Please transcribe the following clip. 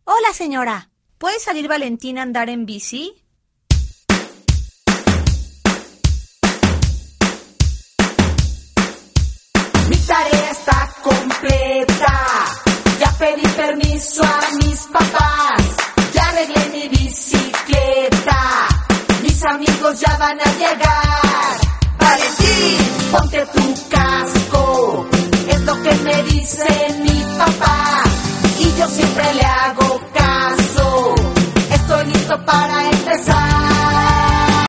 Hola, señora. ¿Puede salir Valentina a andar en bici? Mi tarea está completa. Ya pedí permiso a mis papás. Ya arreglé mi bicicleta. Mis amigos ya van a llegar. Valentín, ponte tu casco. Es lo que me dicen mis